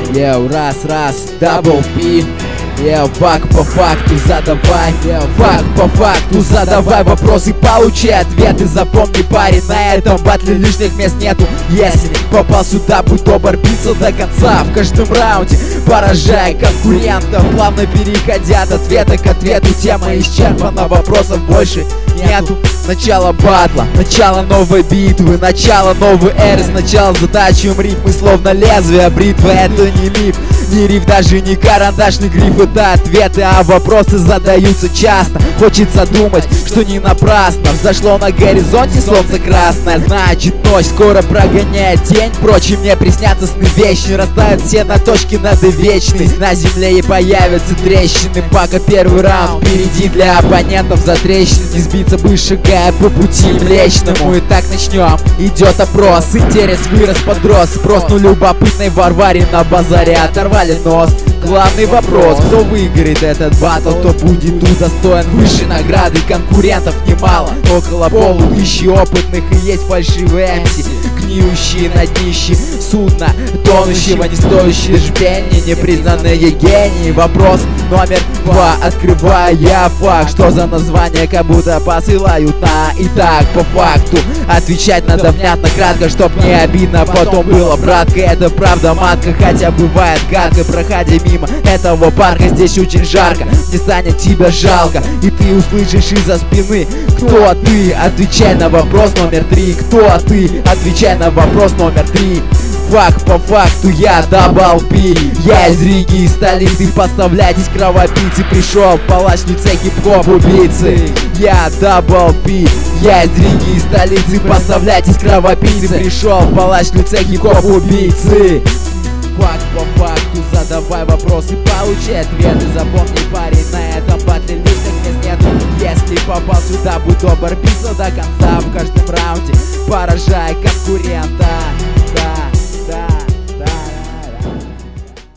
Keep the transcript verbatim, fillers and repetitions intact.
Еу, раз, раз, дабл пи. Еу, факт по факту задавай. Еу, факт по факту задавай вопросы, получи ответы. Запомни, парень, на этом батле лишних мест нету. Если попал сюда, будь добр, биться до конца. В каждом раунде поражай конкурентов, плавно переходя от ответа к ответу. Тема исчерпана, вопросов больше нету. Начало батла, начало новой битвы, начало новой эры. Сначала затачиваем рифмы, словно лезвие бритвы. Это не миф, не риф, даже не карандашный гриф. Это ответы, а вопросы задаются часто. Хочется думать, что не напрасно взошло на горизонте солнце красное. Значит, ночь скоро прогоняет день. Впрочем, мне приснятся сны вечные. Растают все на точке над вечной. На земле и появятся трещины. Пока первый раунд впереди для оппонентов затрещины. Не сбиться бы, шагая по пути млечному. И так начнем, идет опрос. Интерес вырос, подрос. Спрос, ну любопытной Варваре на базаре оторвали нос. Главный вопрос, кто выиграет этот батл, кто будет удостоен высшей награды. Конкурентов немало, около полутысячи опытных, и есть фальшивые эм си, гниющие на днище судна, тонущего, не стоящие жбени, непризнанные гении. Вопрос номер два, открывая факт, что за название, как будто посылают на итак по факту. Отвечать надо внятно, кратко, чтоб не обидно потом было, братка. Это правда матка, хотя бывает гадко. Проходя мимо этого парка, здесь очень жарко, не станет тебя жалко, и ты услышишь из-за спины: кто ты? Отвечай на вопрос номер три. Кто ты? Отвечай на вопрос номер три. Факт по факту, я дабл пи. Я из Риги, из столицы, поставляйтесь кровопийцы. Пришел палач в лице хип-хоп убийцы. Я дабл пи. Я из Риги, из столицы, поставляйтесь кровопийцы. Пришел палач в лице хип-хоп убийцы. Факт по факту задавай вопросы, получи ответы. Запомни, парень, на этом батле лишних мест нету. Если попал сюда, будь добр, биться до конца. В каждом раунде поражай конкурентов.